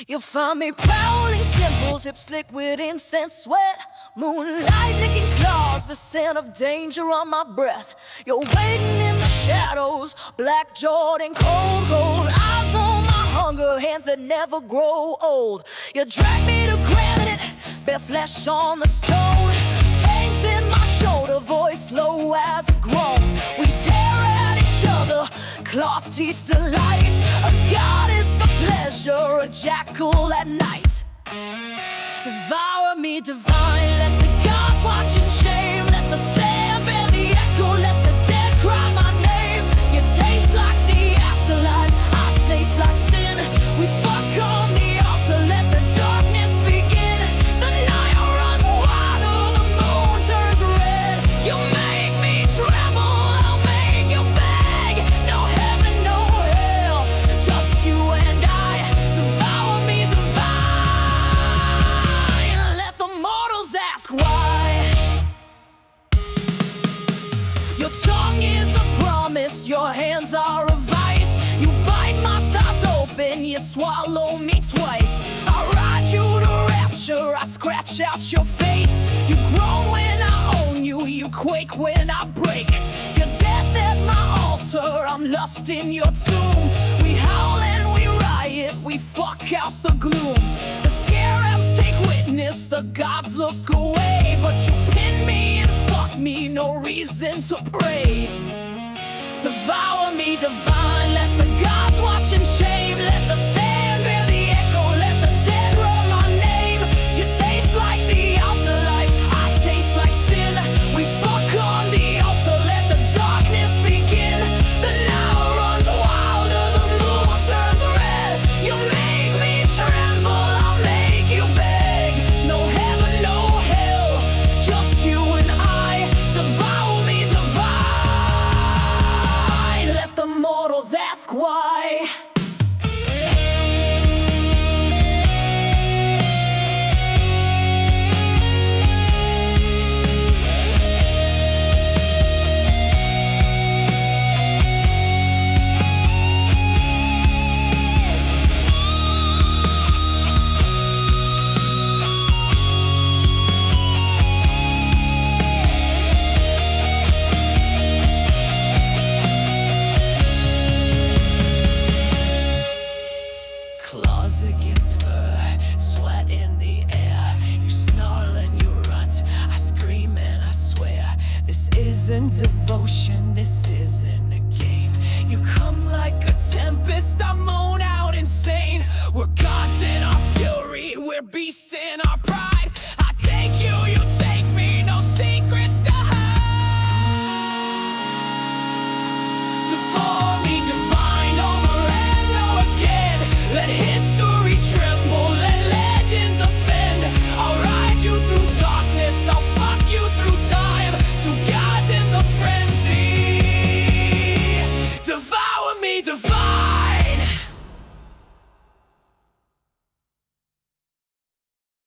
You'll find me prowling temples, hips slick with incense sweat, moonlight licking claws, the scent of danger on my breath. You're waiting in the shadows, black Jordan, cold gold, eyes on my hunger, hands that never grow old. You drag me to granite, bare flesh on the stone, fangs in my shoulder, voice low as a groan. We tear at each other, claws, teeth, delight, a goddess of pleasure, a jackal at night. Devour me divine, let the gods watch in shame, let the sand bear the echo, let the dead cry my name. You taste like the afterlife, I taste like sin. We fuck on the altar, let the darkness begin. The night runs wild, the moon turns red. You make me tremble, I'll make you beg. No heaven, no hell, just you and I. Devour me divine, let the mortals ask why. Your tongue is a promise, your hands are a vice. You bite my thighs open, you swallow me twice. I ride you to rapture, I scratch out your fate. You groan when I own you, you quake when I break. Your death at my altar, I'm lost in your tomb. We howl and we riot, we fuck out the gloom. The scarabs take witness, the gods look away. But you pin me and fuck me, no reason to pray. Devour me divine, let the gods watch in shame. Let the sand bear the echo, let the dead roar my name. You taste like the afterlife, I taste like sin. We fuck on the altar, let the darkness begin. The night runs wilder, the moon turns red. You make me tremble, I'll make you beg. No heaven, no hell, just you and I. Devour me divine, let the mortals ask why. Claws against fur, sweat in the air. You snarl and you rut, I scream and I swear. This isn't devotion, this isn't a game. You come like a tempest, I moan out insane. We're gods in our fury, we're beasts in our pride.